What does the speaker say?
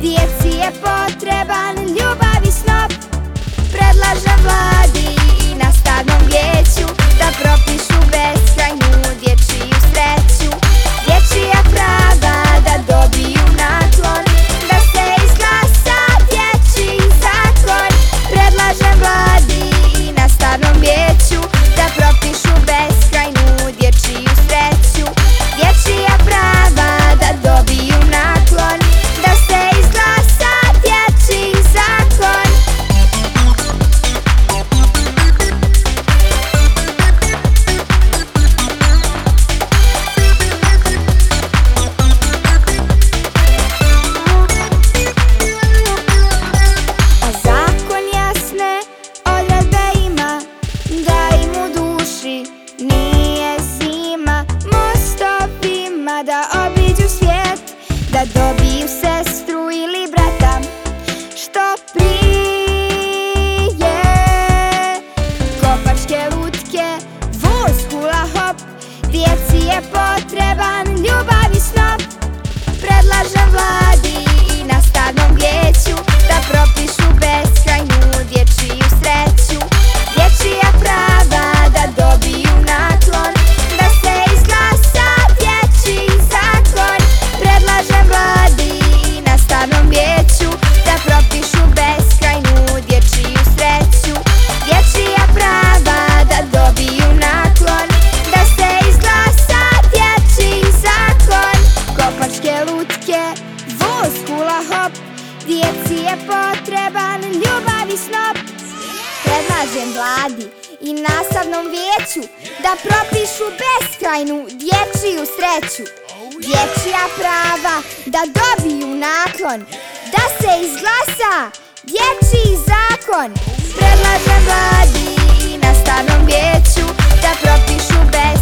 djeci je potreban ljubav i snop. Predlažem vladi i nastavnom vijeću da propišu beskrajnu dječiju sreću. Dječija prava da dobiju naklon, da se izglasa dječji zakon. Predlažem vladi i nastavnom vijeću da propišu beskrajnu dječiju sreću. Dječija prava da dobiju naklon, da se izglasa dječji zakon. A zakon jasne odredbe ima, da im u duši nije zima. Mostovima da obiđu svijet, da dobiju sestru ili brata što prije. Kopačke lutke, vuz, hula hop, djeci je potreban ljubav i snop. Predlažem vladi i nastavnom vijeću da propišu beskrajnu dječiju sreću. Dječija prava da dobiju naklon, da se izglasa dječji zakon. Predlažem vladi i nastavnom vijeću da propišu beskrajnu dječiju sreću. Dječija prava da dobiju naklon, da se izglasa dječji zakon. Kopačke lutke, vuz, hula hop, djeci je potreban ljubav i snop. Predlažem vladi i nastavnom vijeću da propišu beskrajnu dječiju sreću. Dječja prava da dobiju naklon, da se izglasa dječji zakon. Predlažem vladi i nastavnom vijeću da propišu beskrajnu